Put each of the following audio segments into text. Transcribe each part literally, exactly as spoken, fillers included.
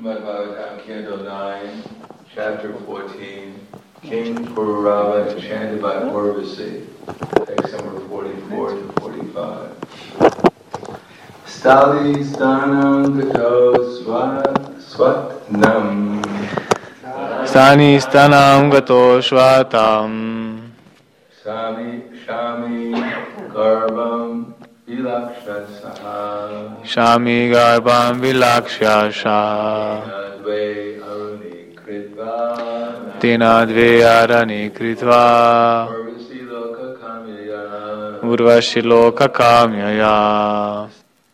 Srimad Bhagavatam, Canto nine, Chapter fourteen, King Pururava enchanted by Urvasi, text number forty-four to forty-five. Stali stanam gato swatnam. Stani stanam gato shvatam. Shami shami garbam vilakshasaha. Shami garbam vilakshasha. Dve aruni kritva. Tina dve arani kritva. Urvasi loka kamyaya. Urvashi loka kamyaya.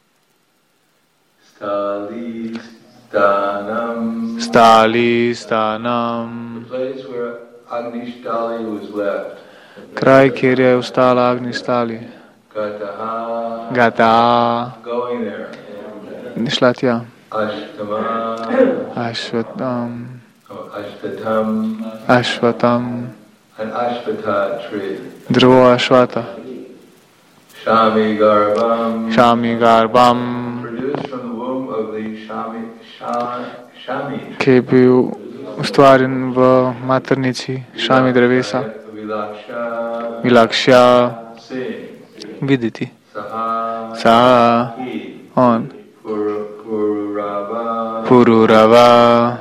Stali stanam. Stali stanam. The place where Agnishtali was left. Kraj, kjer je ostala Agnishtali. Gataha. Gata. Going there. Šla tja. Ashtama. Ashvatam. Oh, Ashvatam. Ashvatam. An Ashvata tree. Drvo Ashvata. Shami Garbam. Shami Garbam. Produced from the womb of the Shami, Shah, Shami. Ki je bil ustvarjen v maternici Šami drevesa. Vilaksha. Vilakšja. Seeing. Videti. Saha. Sa. He. On. Pur- Pururava. Pururava.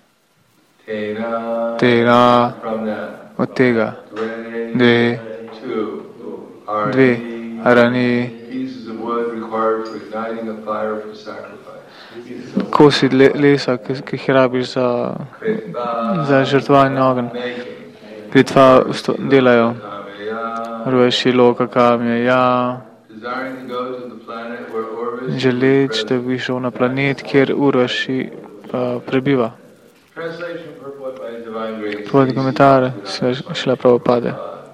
Tena. Tena. From that. Od tega. Dve. Dve. Two. Dve. Arani. Pieces of wood required for igniting a fire for sacrifice. Kosi le, lesa, ki, ki jih rabiš za, za žrtvovanje ogenj. Kritva usto, delajo. Urvaši loka kamyaya. Želeč, da bi šel na planet, kjer Urvaši uh, prebiva. Tvoj komentar se šla Prabhupada.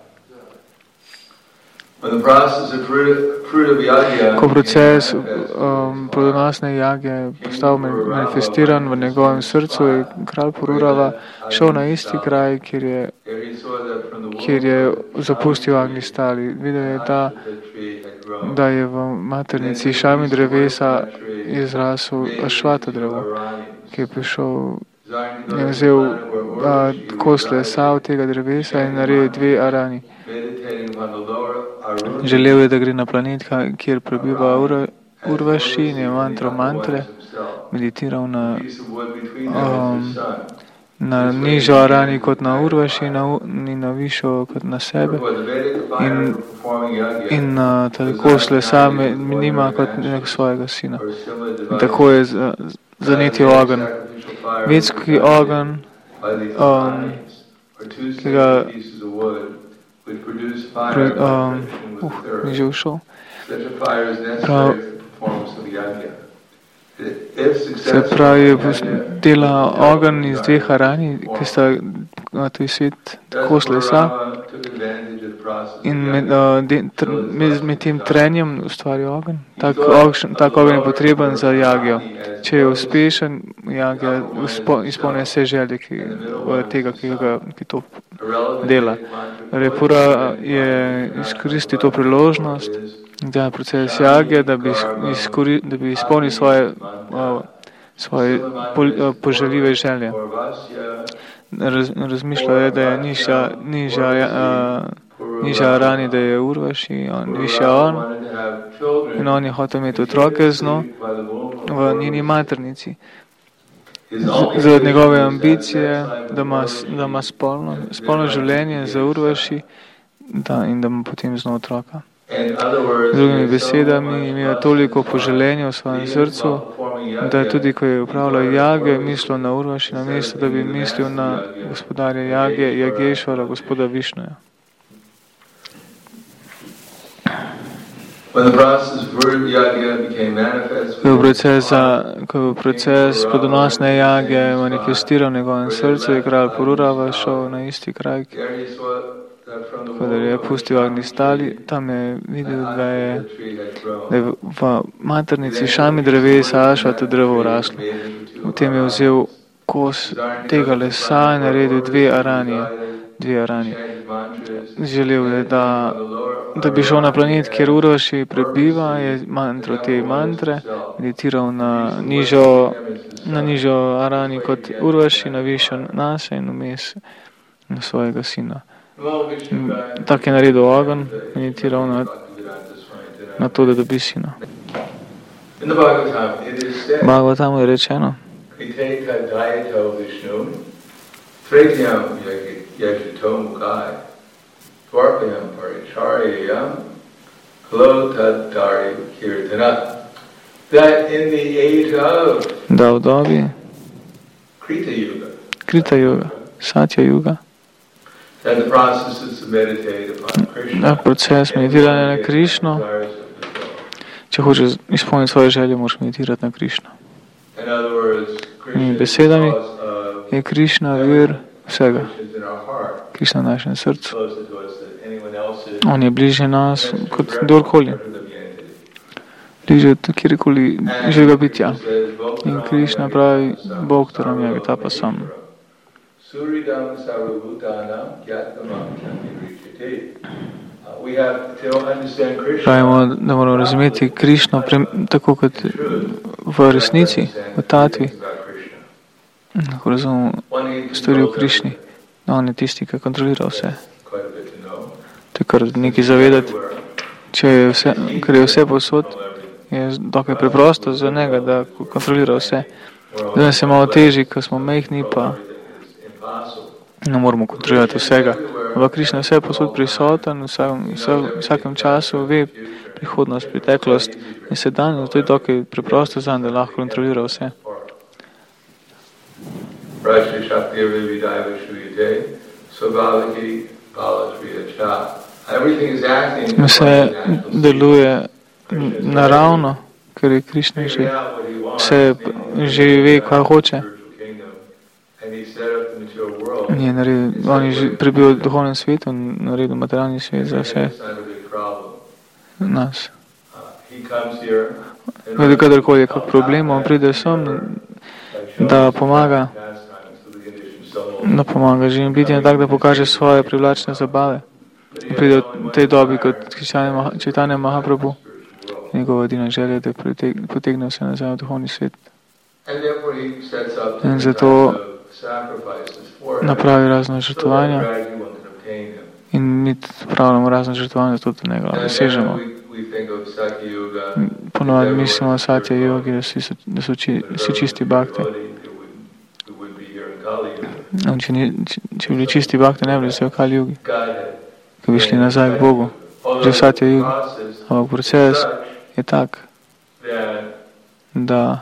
Ko proces um, plodonosne jage postal manifestiran v njegovem srcu, je kralj Pururava šel na isti kraj, kjer je, kjer je zapustil Agnishtali. Videl je, da, da je v maternici Šami drevesa izrasel Ašvata drevo, ki je prišel, je vzel uh, kos lesa od tega drevesa in naredil dve arani. Želel je, da gre na planet, kjer prebiva Urvaši in je mantro mantre, meditiral na, um, na nižjo arani kot na Urvaši in na višjo kot na sebe. In, in uh, tako slesa nima kot nek svojega sina. In tako je zanetil ogen. Vedski ogen, um, ki ga Pre, um, uh, mi že ušel. Prav, se pravi, dela ogen iz dveh arani, ki sta tu svet kos lesa in med, uh, de, tr, med, med tem trenjem ustvari ogen. Tak, tak ogen je potreben za jagjo. Če je uspešen, jagja izpolnja vse želje ki, tega, ki, ga, ki to dela. Repura je izkoristil to priložnost, da je proces jagje, da bi, izkori, da bi izpolnil svoje, uh, svoje pol, uh, poželjive želje. Raz, razmišljal je, da je nižja, nižja, uh, nižja arani, da je Urvaši, on, višja on. In on je hotel imeti otroke z njo v njeni maternici. Zaradi njegove ambicije, da ima, da ima spolno, spolno življenje za Urvaši da, in da ima potem z njo otroka. Z drugimi besedami, imel toliko poželenja v svojem srcu, da je tudi, ko je upravljal jage, mislil na Urvaši, na mesto, da bi mislil na gospodarja jage, Jagešvara, gospoda Višnuja. Ko je proces, proces plodonosne jage manifestiral v njegovem srcu, je kralj Pururava šel na isti kraj, kadar je pustil Agnishtali, tam je videl, da je, da je v maternici Šami drevesa Ašvata drevo raslo. V tem je vzel kos tega lesa in naredil dve aranije. dve arani. Želel je, da, da bi šel na planet, kjer Urvaši prebiva, je mantro te mantre, meditiral na nižjo, na nižjo arani kot Urvaši, na višjo nase in vmes na svojega sina. Tak je naredil ogen, meditiral na, na to, da dobi sina. V Bhagavatamu je rečeno, da v dobi Krita Yuga, Satya Yuga, da proces meditiranja na Krišno, če hočeš izpolniti svoje želje, moraš meditirati na Krišno. In besedami je Krišna vir vsega. Krišna v našem srcu. On je bližje nas kot kdorkoli. Bližje od kjerkoli živega bitja. In Krišna pravi, Bog taram jagatapa sam. Pravimo, da moramo razumeti Krišno tako kot v resnici, v tatvi. Lahko razumemo stvari v Krišni. On je tisti, ki kontrolira vse. To je kar nekaj zavedati. Če je vse, ker je vse posod, je dokaj preprosto za njega, da kontrolira vse. Danes je malo težji, ko smo mehni, pa ne moramo kontrolirati vsega. Ampak Krišna je vse posod prisoten, v vsakem, vsakem času ve prihodnost, preteklost in sedanje, zato je dokaj preprosto za njega, da lahko kontrolira vse. Vse deluje naravno, ker je Krišna že vse že ve, kaj hoče. Je naredil, on je že prebil v duhovnem svetu in naredil materialni svet za vse nas. Vedno, kadarkoli je kak problem, on pride sem, da pomaga, da pomaga živim biti in tak, da pokaže svoje privlačne zabave. In pride v tej dobi kot Chaitanya Mahaprabhu. Njegova edina želja, da potegne vse nazaj v duhovni svet. In zato napravi razne žrtvovanja in mi pravimo razne žrtvovanja, zato da njega dosežemo. Ponovadi mislimo o Satya Yogi, da si, da so či, si čisti bhakti. Če, ni, če, če bi bili čisti bhakti, ne bi se v Kali Yugi, ki bi šli nazaj k Bogu, že v Satya Yogi. Ampak proces je tak, da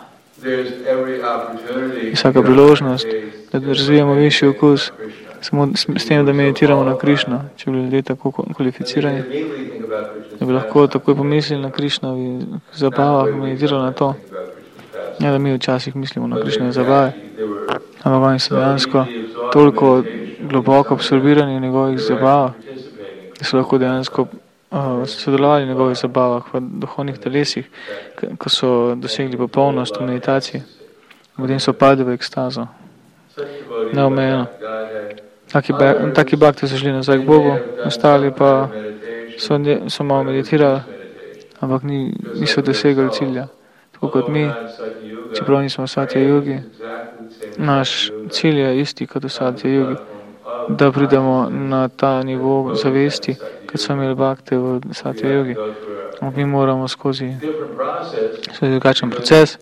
vsaka priložnost, da razvijamo višji okus, samo s tem, da meditiramo na Krišno, če bi ljudje tako kvalificirani, da bi lahko takoj pomislili na Krišnovi zabavah, meditirali na to. Ne, da mi včasih mislimo na Krišnove zabave, ampak oni so dejansko toliko globoko absorbirani v njegovih zabavah, da so lahko dejansko uh, sodelovali v njegovih zabavah, v duhovnih telesih, ko so dosegli popolnost v meditaciji. Potem so padli v ekstazo. Neomejeno. Taki, taki bhakti so šli nazaj k Bogu, ostali pa so, so malo meditirali, ampak ni, niso dosegali cilja. Tako kot mi, čeprav nismo v Satya Yugi, naš cilj je isti kot v Satya Yugi, da pridemo na ta nivo zavesti, kot so imeli bhakti v Satya Yugi. Mi moramo skozi, skozi drugačen proces,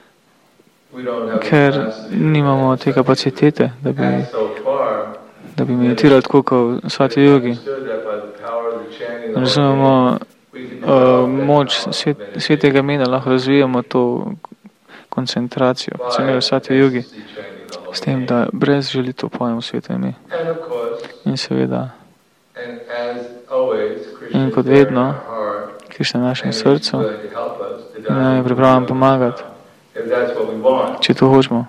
ker nimamo te kapacitete, da bi, da bi meditirali tako kot v Satya Yugi. Razumemo uh, moč svet, svetega imena, lahko razvijamo to koncentracijo, kot se imeli v Satya Yugi, s tem, da brez želi to pojemo sveto ime. In seveda, in kot vedno, Krišna v našem srcu, nam je pripravljen pomagati, če to hočemo.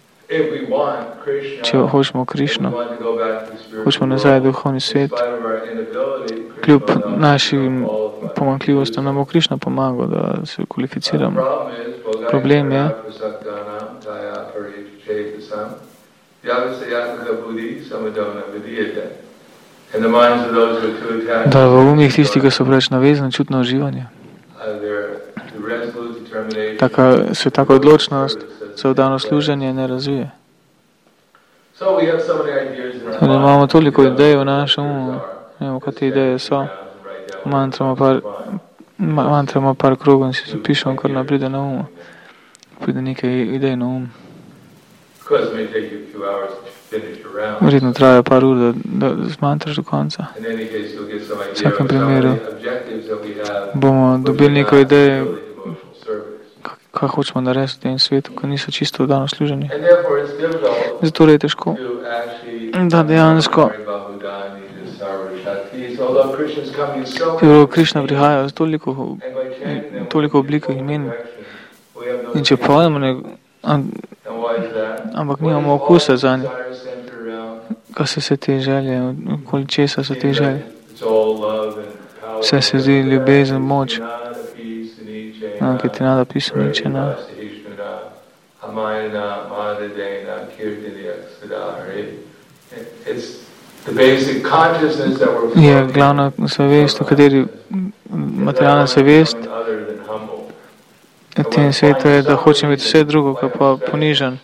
Če hočemo Krišno, hočemo nazaj v duhovni svet, kljub našim pomanjkljivostim nam bo Krišna pomagal, da se kvalificiramo. Problem je, da v umih tisti, ki so preveč navezani, čutno uživanje. Taka, se taka odločnost za vdano služenje ne razvije. Torej, imamo toliko idej v našem umu, ne vemo, kaj te ideje so. Mantramo par, mantramo par krogov in si zapišemo, kar nam pride na umu. Pride nekaj idej na um. Verjetno traja par ur, da, da zmantraš do konca. V vsakem primeru bomo dobili neko idejo, kaj hočemo narediti v tem svetu, ko niso čisto vdano služenje. Zato je težko, da dejansko Krišna prihaja z toliko, toliko oblikah imen. In če pojemo, ampak nimamo okusa za nje. Kaj so se te želje, okoli česa so te želje? Vse se zdi ljubezen, moč. Ki ti nada pisu niče na. Je glavna zavest, v kateri materialna zavest v tem svetu je, da hočem biti vse drugo, kot pa ponižen.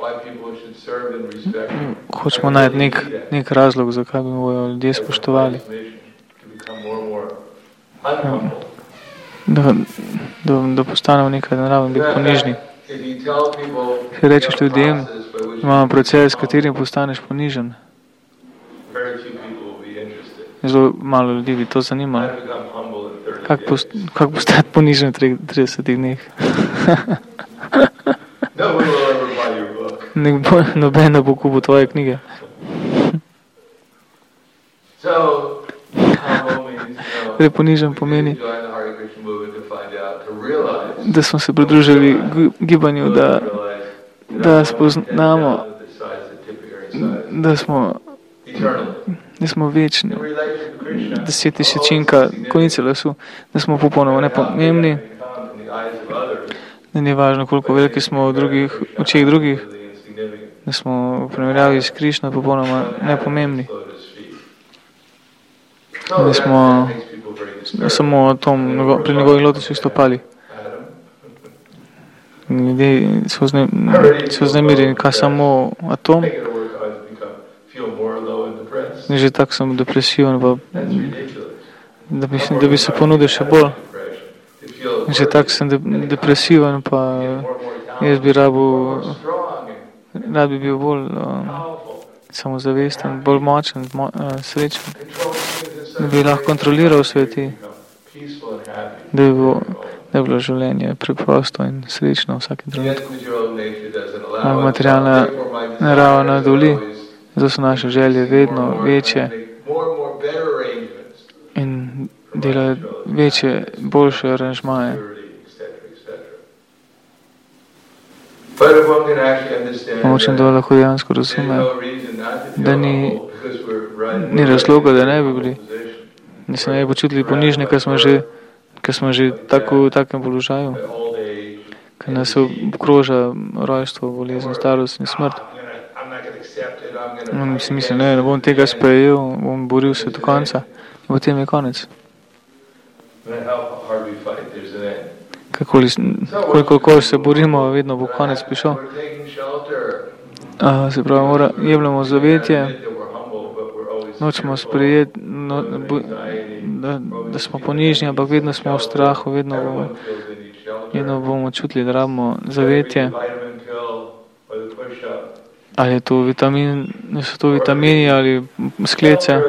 Hočemo najti nek, nek razlog, zakaj bi bojo ljudje spoštovali. Da, da, da postanemo nekaj naravno, biti ponižni. Če rečeš ljudem, imamo proces, s katerim postaneš ponižen. Zelo malo ljudi bi to zanimalo. Kako post, kak postati ponižen v tridesetih dneh? Noben ne bo kupil tvoje knjige. Torej, ponižen pomeni, da smo se pridružili gibanju, da, da spoznamo, da smo, da smo večni, deset tisočinka konice lasu, da smo popolnoma nepomembni, da ni važno, koliko veliki smo v drugih, očeh drugih, da smo v primerjavi s Krišno popolnoma nepomembni. Da smo samo tom, pri njegovih lotosih stopali. Ljudje so, zne, so znemirjeni, kaj samo atom. Že tako sem depresiven, pa, da, bi, da bi se ponudil še bolj. Že tako sem de, depresiven, pa jaz bi rabil, rad bi bil bolj um, samozavesten, bolj močen, mo, uh, srečen. Da bi lahko kontroliral sveti, da bi bilo, da bi bilo življenje preprosto in srečno v vsakem trenutku. Materialna narava nas dovoli, zato so naše želje vedno večje in delajo večje, boljše aranžmaje. Močem, da lahko dejansko razume, da ni, ni razloga, da ne bi bili. Da se ne bi počutili ponižni, ker smo že, ker smo že tako v takem položaju, ker nas obkroža rojstvo, bolezen, starost in smrt. On si misli, ne, ne bom tega sprejel, bom boril se do konca in potem je konec. Kakoli, koliko se borimo, vedno bo konec prišel. Uh, se pravi, mora, jemljamo zavetje, nočemo sprejeti, no, da, da smo ponižni, ampak vedno smo v strahu, vedno bomo, vedno bomo čutili, da rabimo zavetje. Ali je to vitamin, so to vitamini ali sklece,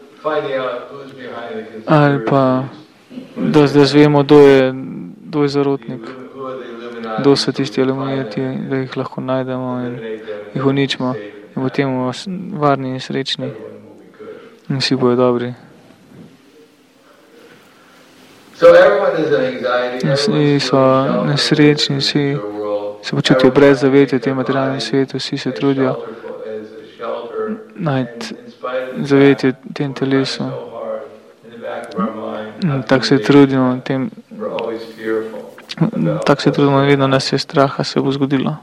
ali pa da, da zvemo, kdo je, kdo je zarotnik, kdo so tisti aluminijati, da jih lahko najdemo in jih uničimo in potem bomo varni in srečni in vsi bojo dobri. Vsi so nesrečni, vsi se počutijo brez zavetja v tem materialnem svetu, vsi se trudijo najti zavetje v tem telesu. Tako se trudimo, tem, tako se trudimo, vedno nas je strah, se bo zgodilo.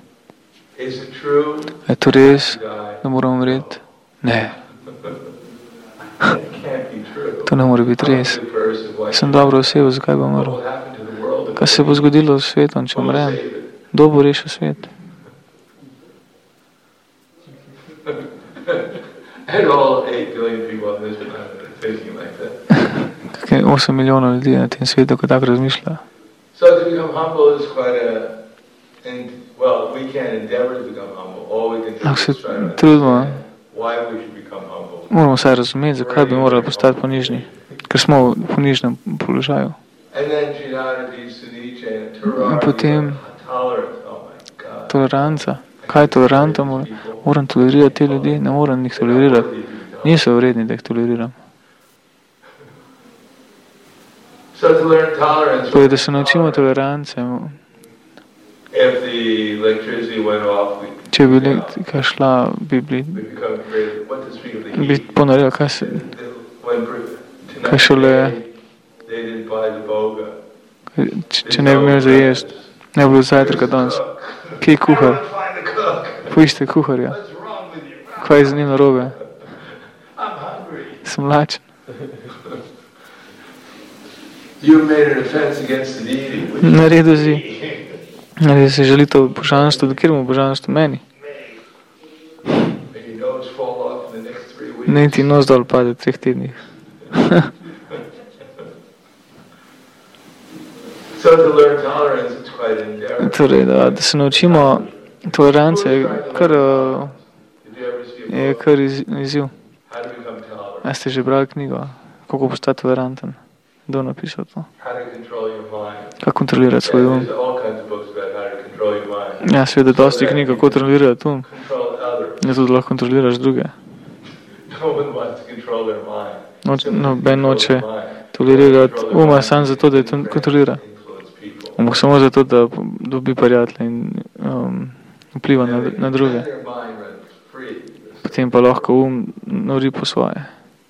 Je to res, da moramo umreti? Ne. To ne more biti res. Sem dobra oseba, zakaj bom umrl? Kaj se bo zgodilo s svetom, če umrem? Kdo bo rešil svet? Kakaj osem milijonov ljudi na tem svetu, ko tako razmišlja. Lahko se trudimo, moramo vsaj razumeti, zakaj bi morali postati ponižni, ker smo v ponižnem položaju. In potem toleranca. Kaj je toleranta? Moram tolerirati te ljudi? Ne moram jih tolerirati. Niso vredni, da jih toleriram. Torej, da se naučimo tolerance. Če bi elektrika šla, bi bili, bi ponorila, kaj se, kaj šele, če, če ne bi imel za jesti, ne bi bilo zajtrka danes. Kje je kuhar? Poiščite kuharja. Kaj je z njim narobe? Sem lačen. Naredil si, naredil si želitev božanstva, do kjer mu božanstvo meni. Ne ti nos dol pade v treh tednih. Torej, da, da se naučimo tolerance, je kar, je kar iz, izziv. A ste že brali knjigo, kako postati toleranten? Kdo napisal to? Kako kontrolirati svoj um? Ja, seveda, dosti knjig, kako kontrolirati um. Ne tudi lahko kontroliraš druge. Noč, noben noče tolerirati uma samo zato, da je to kontrolira. Um, samo zato, da dobi prijatelje in um, vpliva na, na druge. Potem pa lahko um nori po svoje.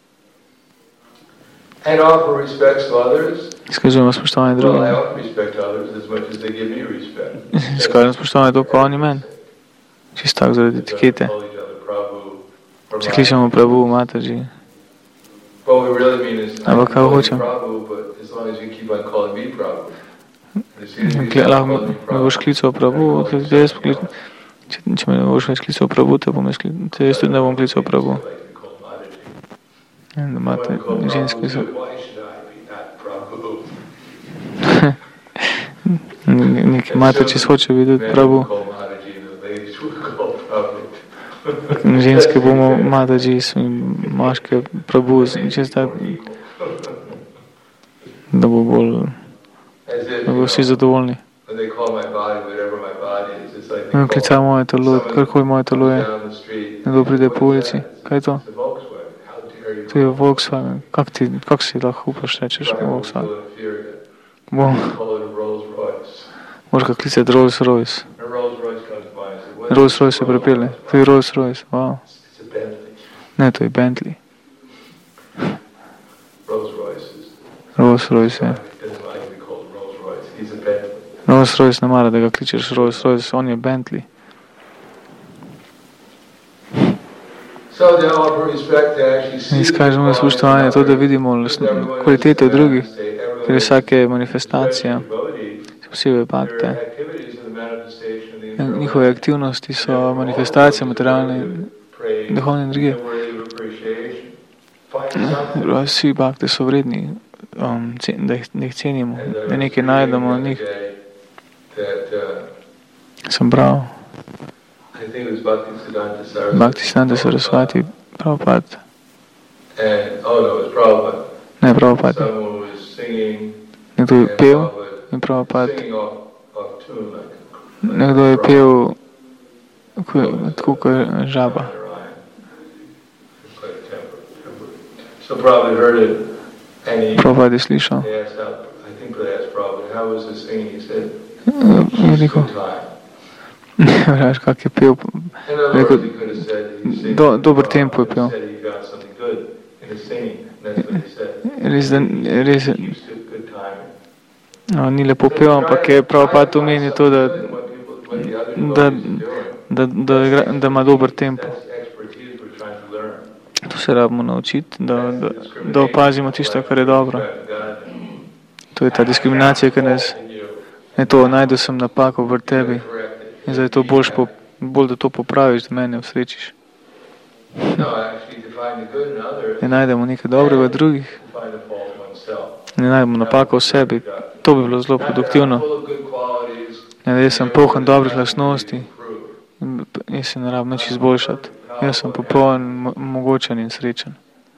Izkazujemo spoštovanje drugim. Izkazujemo spoštovanje toliko oni meni. Čisto tako zaradi etikete. Se kličemo Prabhu, Mataji. Ampak kaj hočem? Lahko me boš klical Prabhu, te jaz pokličem. Če, če me boš več klical Prabhu, te, bom skli, te jaz tudi ne bom klical Prabhu. Da imate ženski so. Neki mate, če hoče videti Prabhu. Ženske bomo Mataji in moške Prabhu, da bo bolj, da bo vsi zadovoljni. Ne klica moje telo, karkoli moje telo je, nekdo pride po ulici. Kaj je to? To je Volkswagen. Kak ti, kak si lahko upaš rečeš Volkswagen? Bom. Moraš ga klicati Rolls Royce. Rolls Royce se prepele. To je Rolls Royce. Wow. Ne, to je Bentley. Rolls Royce je. Rolls Royce ne mara, da ga kličeš Rolls Royce, on je Bentley. Izkažemo spoštovanje, to, da vidimo kvalitete v drugih, ker vsake manifestacije, posebej bakte. Njihove aktivnosti so manifestacije materialne in duhovne energije. Vsi bakte so vredni, um, da, jih, da jih cenimo, da nekaj najdemo na njih. Sem bral. Bhaktisiddhanta Sarasvati, Prabhupada. Ne, Prabhupada. Nekdo je pel in Prabhupada. Nekdo je pel tako kot žaba. Prabhupada je slišal. Je rekel, veš, kak je pel. Rekel, do, dober tempo je pel. Res, da, res, no, ni lepo pel, ampak je Prabhupada omeni to, da, da, da, da, da, da ima dober tempo. To se rabimo naučiti, da, da, da opazimo tisto, kar je dobro. To je ta diskriminacija, ki nas ne to, najdu sem napako v tebi in zdaj to boljš, po, bolj da to popraviš, da mene usrečiš. Ne najdemo nekaj dobrega v drugih, ne najdemo napako v sebi. To bi bilo zelo produktivno. Ne, da jaz sem poln dobrih lastnosti in jaz se ne rabim nič izboljšati. Jaz sem popoln, mogočen in srečen.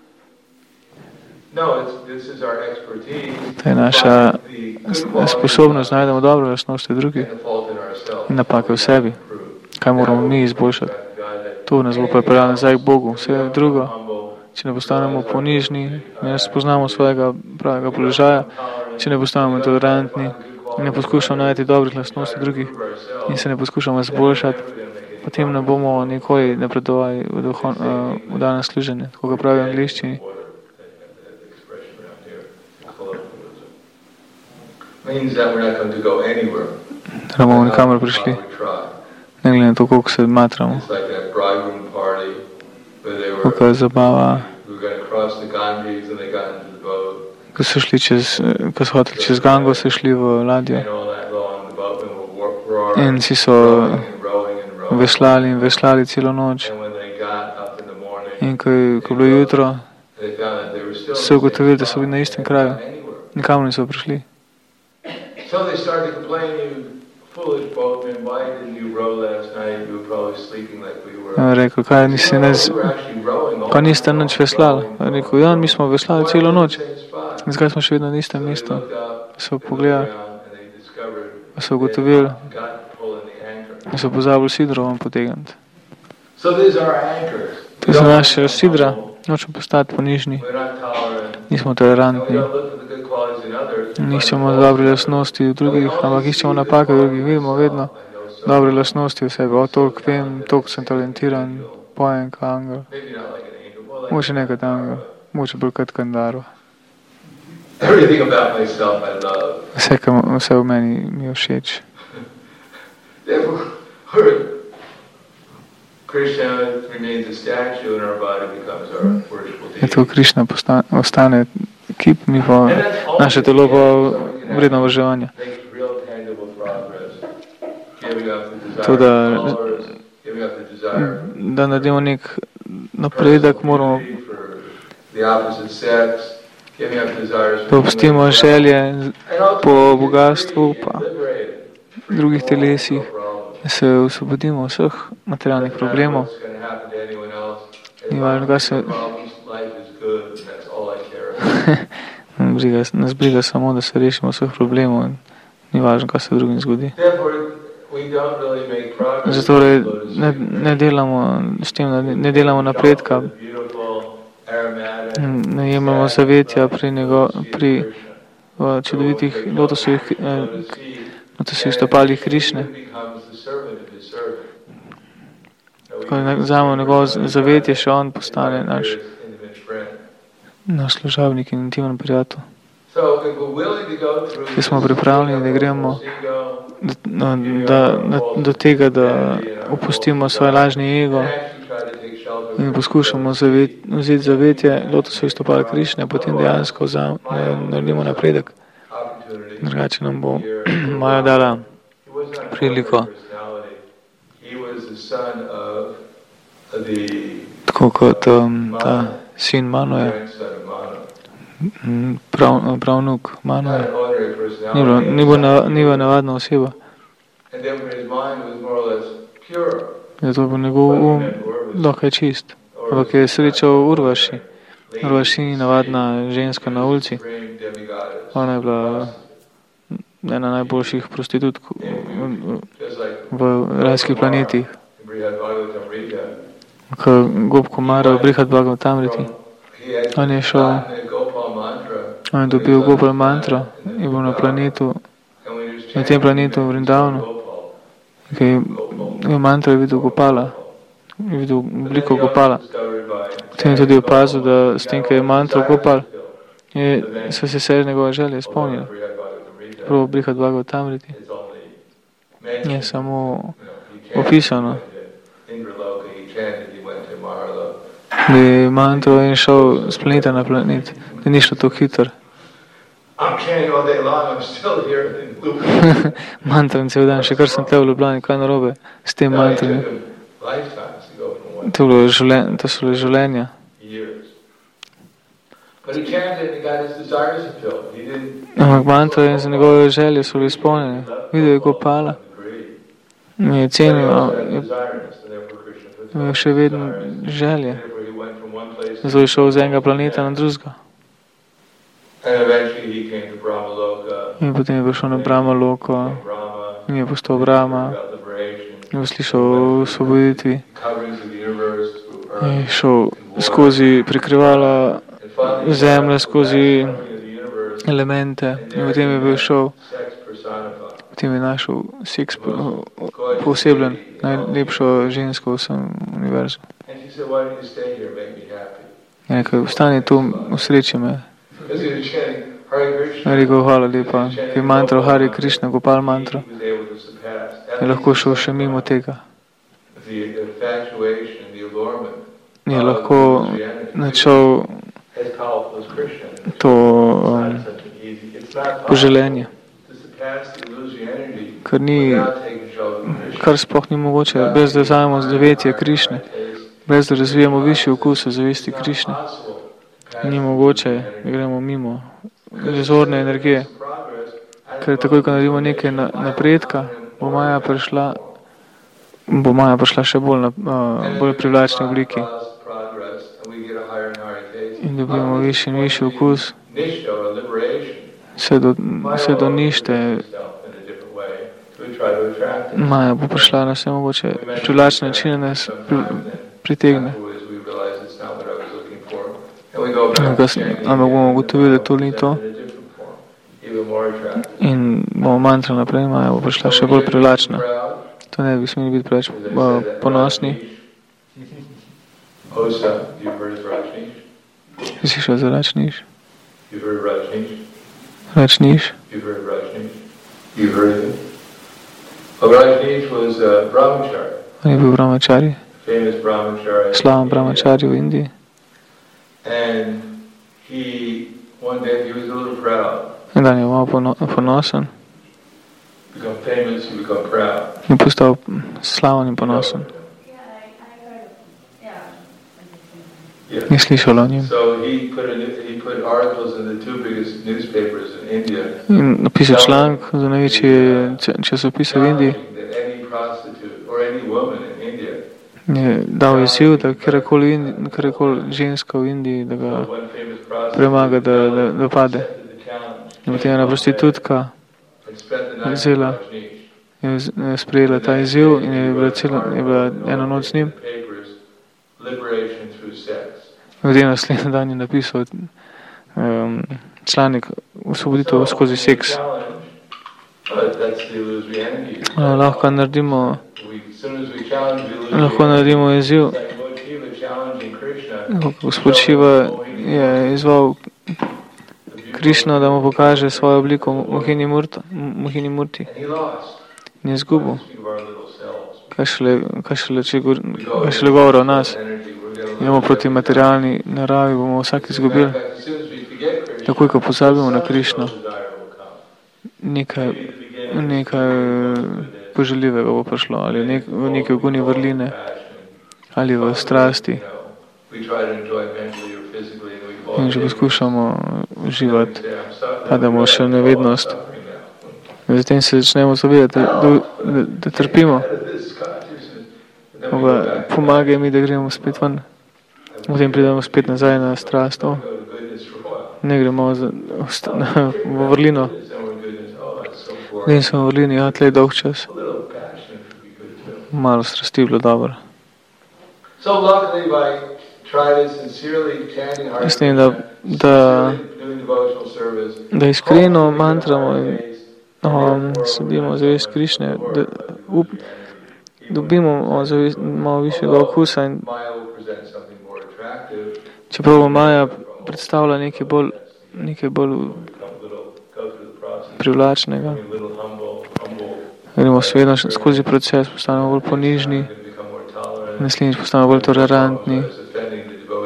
To je naša sposobnost, da najdemo dobre lastnosti drugih in napake v sebi. Kaj moramo mi izboljšati? To nas bo pripeljalo nazaj k Bogu. Vse drugo, če ne postanemo ponižni, ne spoznamo svojega pravega položaja, če ne postanemo tolerantni, ne poskušamo najti dobrih lastnosti drugih in se ne poskušamo izboljšati, potem ne bomo nikoli napredovali v, duho, uh, v danes služenje, tako ga pravi v angliščini. Da ne bomo nikamor prišli, ne glede na to, koliko se matramo. Koliko je zabava, ko so šli čez, ko so hoteli čez Gango, so šli v ladjo in vsi so veslali in veslali celo noč. In ko je, ko je bilo jutro, so ugotovili, da so bili na istem kraju. Nikamor niso prišli. Rekel, kaj nisi nez, pa niste nič veslali. Rekel, ja, mi smo veslali celo noč. In zakaj smo še vedno na istem mestu? So pogledali, so ugotovili, da so pozabili sidro vam potegniti. To so naše sidra, nočemo postati ponižni, nismo tolerantni, niščemo dobre lastnosti v drugih, ampak iščemo napake v drugih, vidimo vedno dobre lastnosti v sebi. O, toliko vem, toliko sem talentiran, pojem kot angel. Moče ne kot angel, moče bolj kot Kandarva. Vse, vse v meni mi je všeč. Zato Krišna ostane kip, mi pa naše telo pa vredno vrževanja. To, da, da naredimo nek napredek, moramo popustimo želje po bogatstvu pa drugih telesih, da se osvobodimo vseh materialnih problemov. Ni važno, kaj se nas briga samo, da se rešimo vseh problemov in ni važno, kaj se drugim zgodi. Zato ne, ne delamo s tem, ne delamo napredka, ne jemamo zavetja pri, njego, pri uh, čudovitih lotosovih eh, lotosovih stopalih Krišne. Ko vzamemo njegovo zavetje, še on postane naš, naš služabnik in intimen prijatelj. Če smo pripravljeni, da gremo da, da, da, do tega, da opustimo svoj lažni ego in poskušamo zavet, vzeti zavetje lotosovih stopal Krišne, potem dejansko za, ne, naredimo napredek. Drugače nam bo Maja dala priliko. Tako kot um, ta sin Manoja, prav, pravnuk Manoja, ni bilo, ni bilo, nav, ni bilo navadna oseba. Zato bo njegov um dokaj čist. Ampak je srečal Urvaši. Urvaši ni navadna ženska na ulici. Ona je bila ena najboljših prostitutk v, v rajskih planetih. Ko Gop Kumara v Brihad Bhagavatamriti, on je šel, on je dobil Gopal mantro in bil na planetu, na tem planetu v Vrindavnu, ki je mantro je videl Gopala, je videl obliko Gopala. Potem je tudi opazil, da s tem, ko je mantro Gopal, je, so se vse njegove želje izpolnile. Prvo Brihad Bhagavatamriti je samo opisano. bi mantro in šel z planeta na planet, da ni šlo to hitro. Mantram cel dan, še kar sem tle v Ljubljani, kaj narobe s tem mantrami. To, bilo življen, to so bile življenja. Ampak mantra in za njegove želje so bili izpolnjene. Videl je Gopala. Mi je cenil, imel še vedno želje. Zato je šel z enega planeta na drugega. In potem je prišel na Brahma loko in je postal Brahma. In je slišal o osvoboditvi. Je šel skozi prekrivala zemlje, skozi elemente. In potem je bil šel, potem je našel seks poosebljen, najlepšo žensko v vsem univerzu. Je rekel, vstani tu, usreči me. Je rekel, hvala lepa, ki je mantra Hare Krishna, Gopal mantra. Je lahko šel še mimo tega. Je lahko načel to um, poželenje, kar ni, kar sploh ni mogoče, brez da vzamemo zavetje Krišne, brez da razvijemo višji okus zavesti Krišne. Ni mogoče, da gremo mimo iluzorne energije, ker takoj, ko naredimo nekaj napredka, bo Maja prišla, bo Maja prišla še bolj, na, uh, bolj privlačni obliki. In dobimo višji in višji okus, vse do, vse do nište. Maja bo prišla na vse mogoče privlačne načine, nas pritegne. Ampak bomo ugotovili, da to ni to. In bomo mantra naprej, Maja bo prišla še bolj privlačna. To ne bi smeli biti preveč uh, ponosni. Si šel za Rajneesh? Rajneesh? On je bil brahmachari, slaven brahmachari v Indiji. En dan je malo ponosen in postal slaven in ponosen. Ni slišal o njim. In napisal članek za največji časopis v Indiji. Je dal izziv, da kjerkoli ženska v Indiji, da ga premaga, da, da, da pade. In potem je ena prostitutka vzela, je sprejela ta izziv in je bila, celo, je bila eno noč z njim. Potem naslednji dan je napisal um, članek osvoboditev skozi seks. Uh, lahko naredimo lahko naredimo izziv. Gospod Šiva je izval Krišno, da mu pokaže svojo obliko Mohini Murti. In je izgubil. Kaj šele, kaj šele, če kaj šele govora o nas. Imamo proti materialni naravi, bomo vsak izgubili. Takoj, ko pozabimo na Krišno, nekaj, nekaj poželjivega bo prišlo, ali nek, v neke oguni vrline, ali v strasti. In že poskušamo uživati, padamo še v nevednost. Zatem se začnemo zavedati, da, da, da, da trpimo. Pomagaj mi, da gremo spet ven. Potem pridemo spet nazaj na strast. O, ne gremo za, na, v vrlino. Potem smo v vrlini, ja, tle je dolg čas. Malo strasti je bilo dobro. Mislim, da, da, da iskreno mantramo in um, sledimo zavest Krišne, da up, dobimo zavest, malo višjega okusa in čeprav bo Maja predstavlja nekaj bolj, nekaj bolj privlačnega. Gremo svedno skozi proces, postanemo bolj ponižni, naslednjič postanemo bolj tolerantni,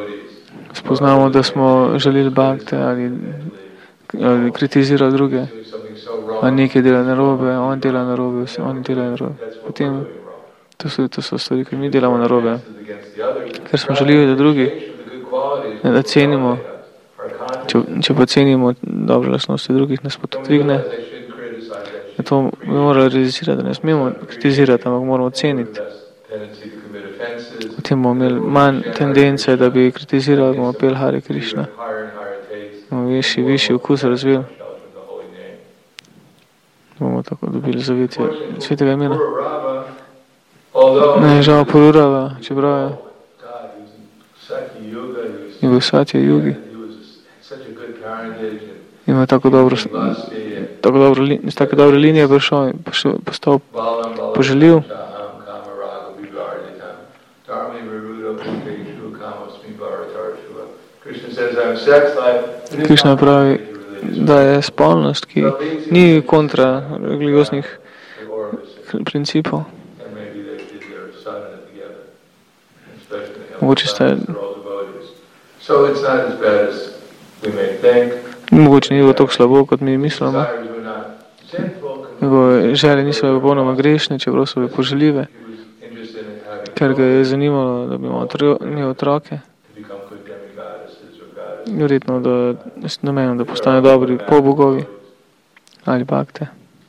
spoznamo, da smo želeli bakte ali, ali kritizirali druge, ali nekaj dela narobe, on dela narobe, vse oni delajo narobe. Potem to so, to so stvari, ki mi delamo narobe, ker smo želeli, da drugi, da cenimo, če, če pa cenimo dobre lastnosti drugih, nas pa to dvigne. Zato bi morali realizirati, da ne smemo kritizirati, ampak moramo ceniti. Potem bomo imeli manj tendence, da bi kritizirali, bomo peli Hare Krishna. Bomo višji, višji okus razvili. Bomo tako dobili zavetje svetega imena. Ne, žal Pururava, čeprav je in v Satya Yugi. Ima tako dobro, tako dobro, iz tako dobre linije prišel, postal poželjiv. Krišna pravi, da je spolnost, ki ni kontra religioznih principov. Mogoče ste Mogoče ni bilo tako slabo, kot mi mislimo. Njegove želje niso bile popolnoma grešne, čeprav so bile poželjive, ker ga je zanimalo, da bi imel otroke. Verjetno, da s namenom, da postane dobri polbogovi ali bakte.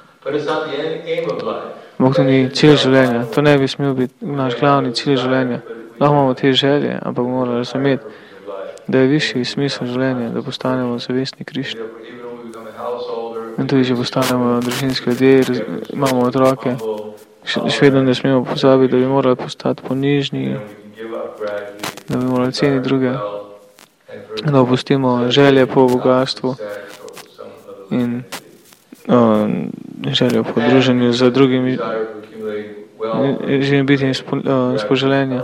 Ampak to ni cilj življenja. To ne bi smel biti naš glavni cilj življenja. Lahko imamo te želje, ampak moramo razumeti, da je višji smisel življenja, da postanemo zavestni Krišni. In tudi, če postanemo družinski ljudje, imamo otroke, še vedno ne smemo pozabiti, da bi morali postati ponižni, da bi morali ceniti druge, da opustimo želje po bogatstvu in o, željo po druženju z drugimi, želim biti iz poželenja.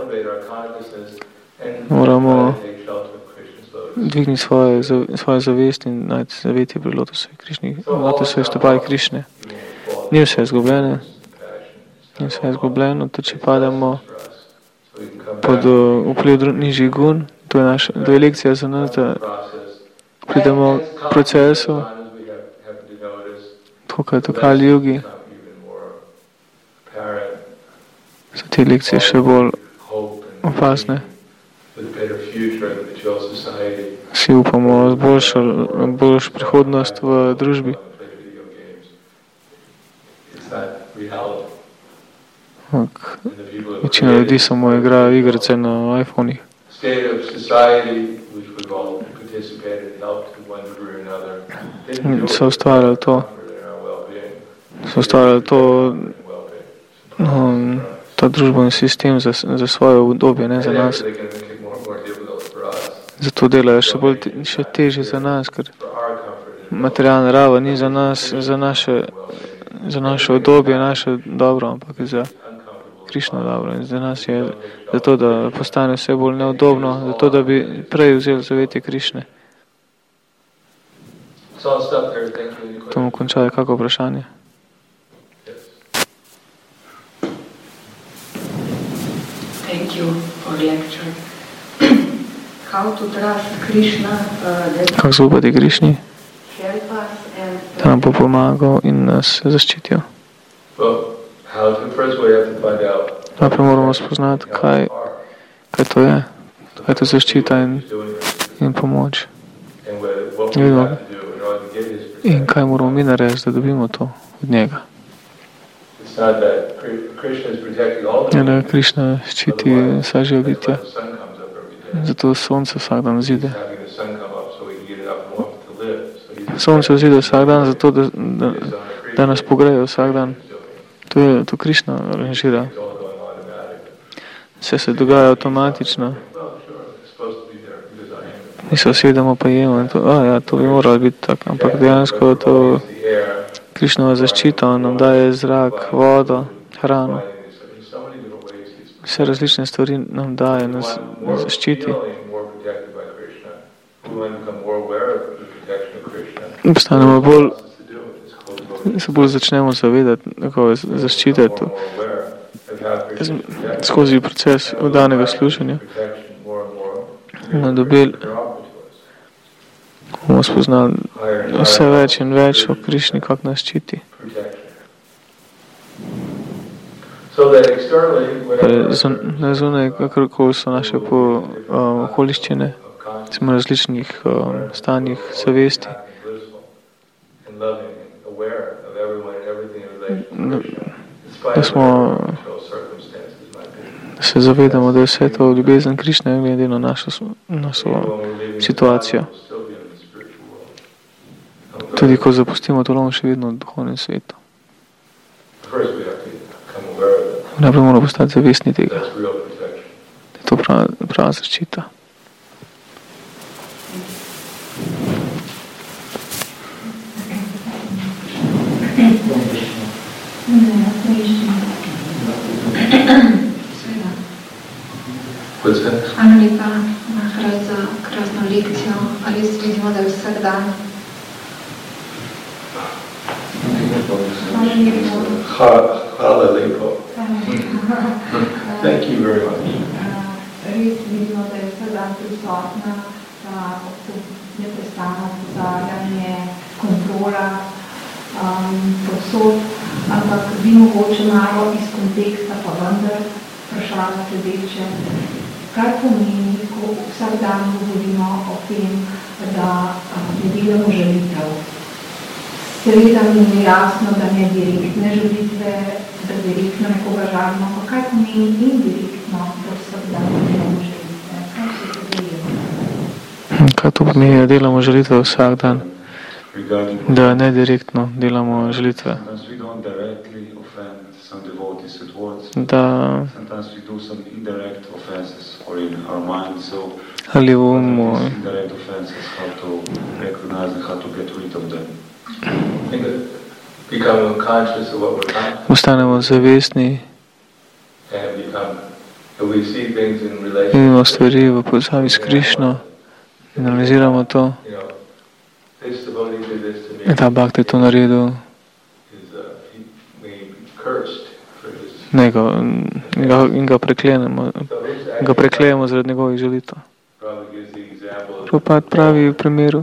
Moramo dvigniti svoje, svoje zavest in najti zavetje pri lotosovih stopalih Krišne. Ni vse izgubljeno, ni vse izgubljeno, tudi če pademo pod vpliv nižjih gun, to je, naša, to je lekcija za nas, da pridemo v procesu, tako kot v Kali Jugi. So te lekcije še bolj opasne. Vsi upamo boljšo, boljšo prihodnost v družbi. Ampak večina ljudi samo igra igrice na iPhone-ih. So ustvarjali to, so ustvarjali to, um, to družbeni sistem za, za svoje obdobje, ne za nas. Zato delajo še bolj te, še težje za nas, ker materialna rava ni za nas, za naše, za naše obdobje, naše dobro, ampak je za Krišno dobro. In za nas je zato, da postane vse bolj neudobno, zato, da bi prej vzeli zavetje Krišne. To bomo končali, kako vprašanje? Thank you for lecture. How to trust Krishna, uh, that kako zaupati Krišni, help us and uh, da nam bo pomagal in nas zaščitil. Najprej moramo spoznati, kaj, kaj to je, kaj je to zaščita in, in pomoč. In, in kaj moramo mi narediti, da dobimo to od njega. Ja, da Krišna ščiti vsa živa bitja. Zato sonce vsak dan vzide. Sonce vzide vsak dan zato, da, da, da nas pogreje vsak dan. To je to Krišna aranžira. Vse se dogaja avtomatično. Mi se usedemo pa jemo in to, a ja, to bi moralo biti tako, ampak dejansko to Krišnova zaščita, on nam daje zrak, vodo, hrano. Vse različne stvari nam daje, nas zaščiti. Postanemo bolj, se bolj začnemo zavedati, kako je zaščita to. Skozi proces vdanega slušanja. Dobili bomo spoznali vse več in več o Krišni, kako nas ščiti. Na zunaj, kakorkoli so naše po, uh, okoliščine, smo v različnih uh, stanjih zavesti. Da smo, da se zavedamo, da je vse to ljubezen Krišne glede na našo, našo situacijo. Tudi ko zapustimo to, bomo še vedno v duhovnem svetu. Najprej moramo postati zavestni tega. Da je to prava, prava zaščita. Hvala lepa, hvala za krasno lekcijo. Pa res vidimo, da je vsak dan. Hvala lepo. Thank you very much. Res vidimo, da je vsak dan prisotna neprestano pozarjanje, kontrola, posod, ampak bi mogoče malo iz konteksta pa vendar vprašala sledeče. Kaj pomeni, ko vsak dan govorimo o tem, da ne delamo želitev? Seveda mi je jasno, da ne direktne želitve, da direktno nekoga žalimo, pa kaj pomeni indirektno, da vsak dan ne delamo želitve? Kaj se to delamo? Kaj to pomeni, da delamo želitve vsak dan? Da ne direktno delamo želitve. Da ali v umu ostanemo zavestni in vidimo stvari v povezavi s Krišno in analiziramo to. In ta bhakta je to naredil. Nego, in, ga, in ga preklenemo, ga preklejemo zaradi njegovih želitev. Prabhupada pravi v primeru,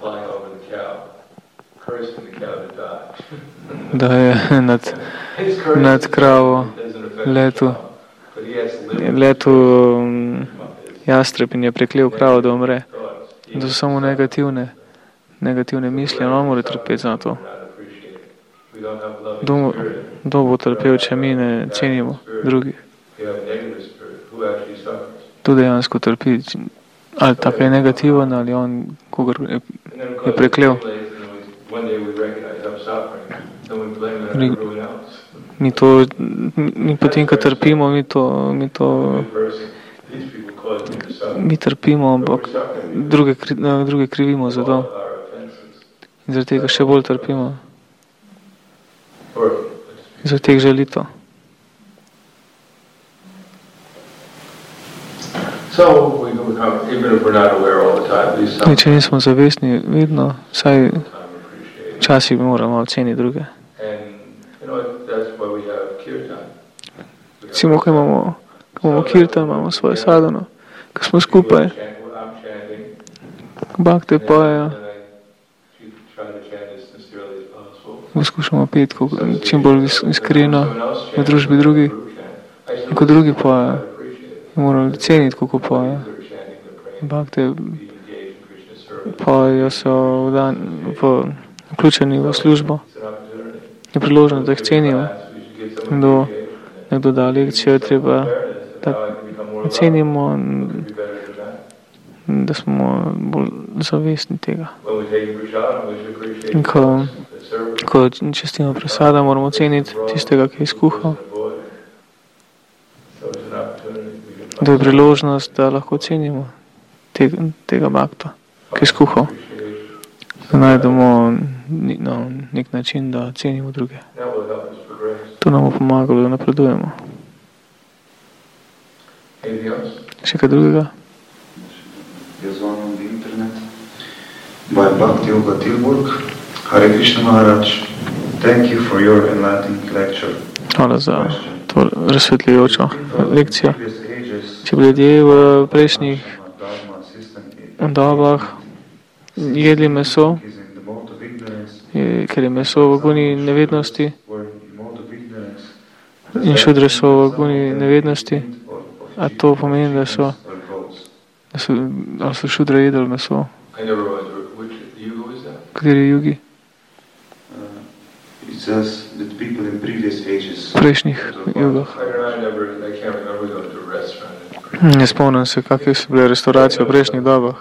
da je nad, nad kravo letu, letu um, jastreb in je preklel kravo, da umre. In to so samo negativne, negativne misli, on mora trpeti za to. Kdo, kdo bo trpel, če mi ne cenimo drugih? To dejansko trpi. Ali tako je negativen, ali on, kogar je, je preklel. Mi to, mi potem, ko trpimo, mi to, mi to, mi trpimo, ampak druge, druge krivimo za to. In zaradi tega še bolj trpimo. Za teh želitev. In če nismo zavestni, vedno, vsaj včasih moramo oceniti druge. Recimo, ko imamo, ko imamo kirtan, imamo svojo sadhano, ko smo skupaj, bhakte pojejo, poskušamo peti čim bolj iskreno v družbi drugih. In ko drugi pojejo, moramo ceniti, kako pojejo. Bhakte pojejo, so v dan, v, vključeni v službo. Je priložnost, da jih cenimo. Kdo, nekdo da lekcijo, je treba, da cenimo, da smo bolj zavestni tega. In ko Ko čestimo prasada, moramo ceniti tistega, ki je skuhal. Da je priložnost, da lahko cenimo tega, tega bhakta, ki je skuhal. Da najdemo no, nek način, da cenimo druge. To nam bo pomagalo, da napredujemo. Še kaj drugega? Jaz vam na internet. By Bhakti Yoga Tilburg. Hare Krishna Maharaj, thank you for your enlightening lecture. Hvala za to razsvetljujočo lekcijo. Če bi ljudje v prejšnjih dobah jedli meso, is in the mode of ignorance, je, ker je meso v agoni nevednosti were in mode of ignorance, in šudre so v agoni nevednosti, a to pomeni, da so, or goats. da so, da so šudre jedli meso. I never went to which yuga was that? Kateri jugi? Uh, it says that people in previous ages, V prejšnjih jugah. I don't know, I never, I can't remember going to a restaurant. Ne spomnim se, kakve so bile restauracije v prejšnjih dobah.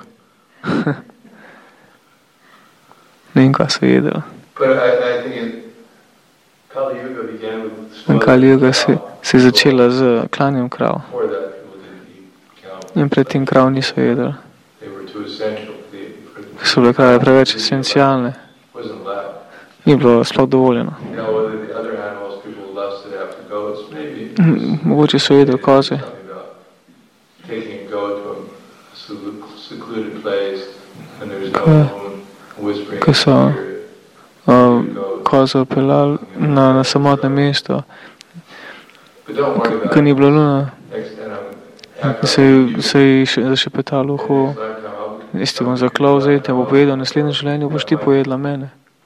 Ne vem, kaj so jedli. But I, I think it, Kali Yuga began with Kali Yuga se, se je začela z klanjem krav. Before that, people didn't eat cow. In predtem krav niso jedli. They were too essential. They, Ker so bile krave preveč esencialne. wasn't allowed. Ni bilo sploh dovoljeno. Now, whether the other animals people lusted after goats, maybe. Mm, Mogoče so jedli koze. Something about taking a goat to a seclu- secluded place, and there's no Ko- moon, whispering ko in so, the ear. Uh, kozo peljali na, na samotno mesto, But don't worry about ker ni it. bilo luna, Next, and I'm, after se, I'm se je še- zašepetalo uho. next lifetime, I'll- Jaz ti bom zaklal, zdaj te bo pojedel, v naslednjem življenju boš ti pojedla mene.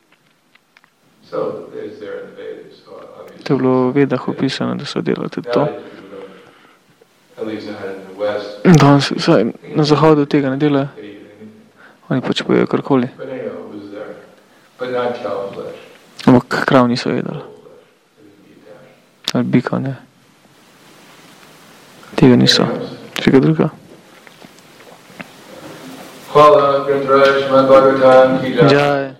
So it's there in the Vedas. So obviously, To je bilo v Vedah opisano, da so delali tudi to. nowadays people don't, at least not in the West, Danes, vsaj na zahodu tega ne delajo, they eat anything. oni pač pojejo karkoli. But anyhow, it was there. But not cow flesh. Ampak krav niso jedli, Bull flesh. They didn't eat that. ali bikov ne. Tega niso. Še kaj druga. Hvala, Grantaraj, Srimad Bhagavatam, ki jai. Jai.